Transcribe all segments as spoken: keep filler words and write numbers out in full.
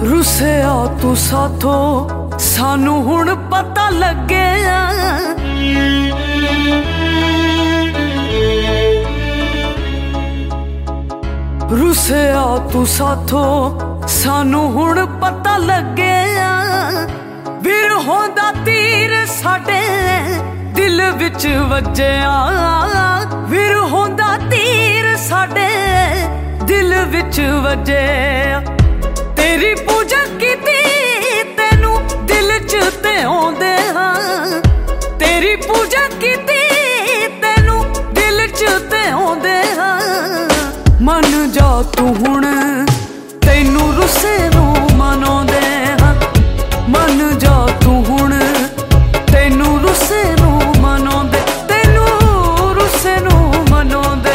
रुसिया तू साथों सानू हुण पता लगे। रुसिया तू साथों सानू हुण पता लगे। बिरहों दा तीर साडे दिल विच वज्जिया। बिरहों दा तीर साडे दिल विच वज्जिया। तेरी पूजा कीती तेनू दिल च ते आउंदे हां। तेरी पूजा कीती तेनू दिल च ते आउंदे हां। मन जा तू हुण तेनू रुसे नू मनाउंदे हां। मन जा तू हुण तेनू रुसे नू मनाउंदे। तेनू रुसे नू मनाउंदे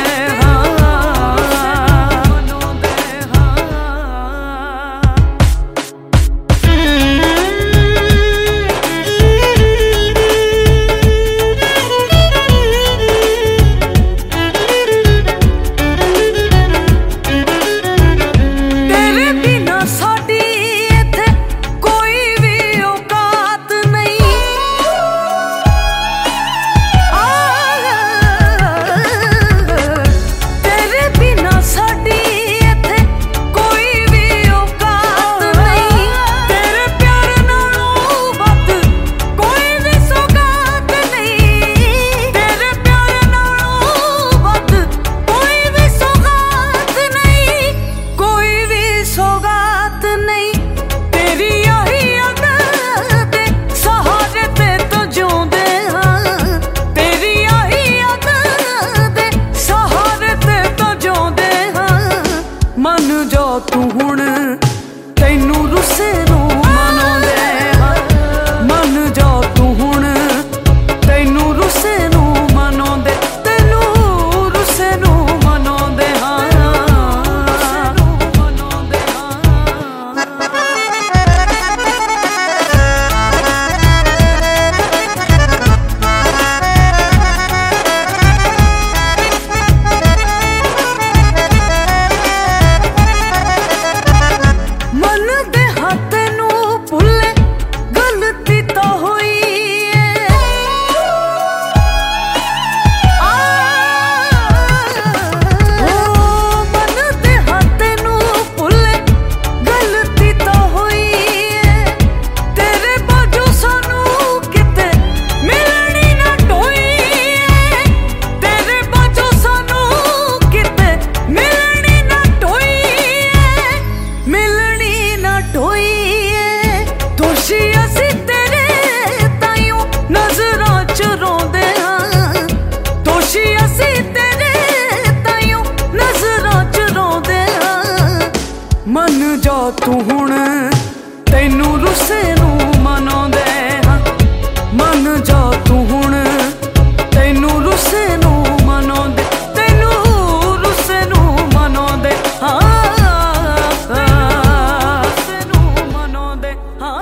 तू हुण तेनू रुसे नू मनाउंदे हां। मन जा तू हुण तेनू रुसे नू मनाउंदे। तेनू रुसे नू मनाउंदे हां। मन जा तू हुण तेनू रुसे नू मनाउंदे हां। मन जा तू हुण तेनू रुसे नू मनाउंदे। तेनू रुसे नू मनाउंदे हां। रुसे नू मनाउंदे हां।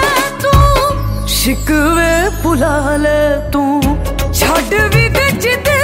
शिकवे भुला ले तू छड्ड भी दे जिद